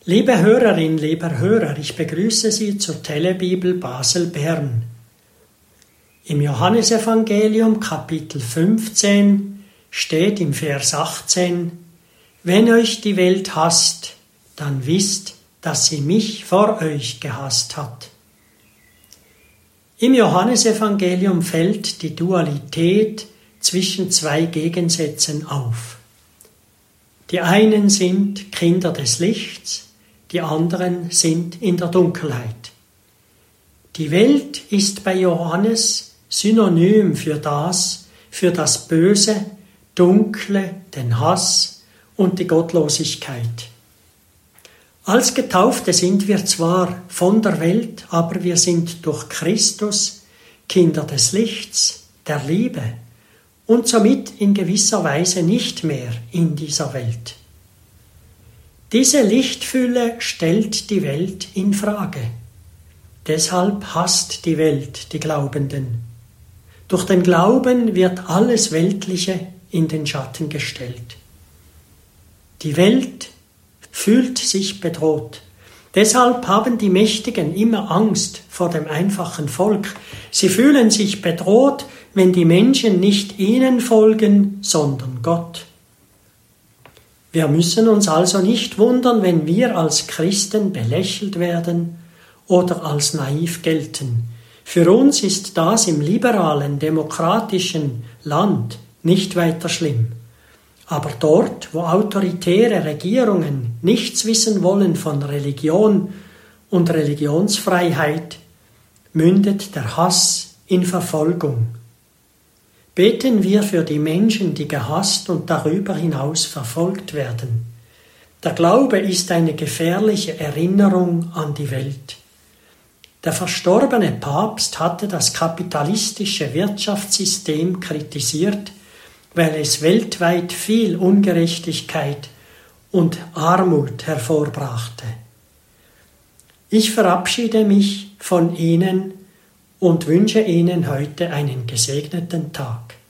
Liebe Hörerin, lieber Hörer, ich begrüße Sie zur Telebibel Basel-Bern. Im Johannesevangelium Kapitel 15 steht im Vers 18: Wenn euch die Welt hasst, dann wisst, dass sie mich vor euch gehasst hat. Im Johannesevangelium fällt die Dualität zwischen zwei Gegensätzen auf. Die einen sind Kinder des Lichts, die anderen sind in der Dunkelheit. Die Welt ist bei Johannes synonym für das Böse, Dunkle, den Hass und die Gottlosigkeit. Als Getaufte sind wir zwar von der Welt, aber wir sind durch Christus Kinder des Lichts, der Liebe und somit in gewisser Weise nicht mehr in dieser Welt. Diese Lichtfülle stellt die Welt in Frage. Deshalb hasst die Welt die Glaubenden. Durch den Glauben wird alles Weltliche in den Schatten gestellt. Die Welt fühlt sich bedroht. Deshalb haben die Mächtigen immer Angst vor dem einfachen Volk. Sie fühlen sich bedroht, wenn die Menschen nicht ihnen folgen, sondern Gott. Wir müssen uns also nicht wundern, wenn wir als Christen belächelt werden oder als naiv gelten. Für uns ist das im liberalen, demokratischen Land nicht weiter schlimm. Aber dort, wo autoritäre Regierungen nichts wissen wollen von Religion und Religionsfreiheit, mündet der Hass in Verfolgung. Beten wir für die Menschen, die gehasst und darüber hinaus verfolgt werden. Der Glaube ist eine gefährliche Erinnerung an die Welt. Der verstorbene Papst hatte das kapitalistische Wirtschaftssystem kritisiert, weil es weltweit viel Ungerechtigkeit und Armut hervorbrachte. Ich verabschiede mich von Ihnen und wünsche Ihnen heute einen gesegneten Tag.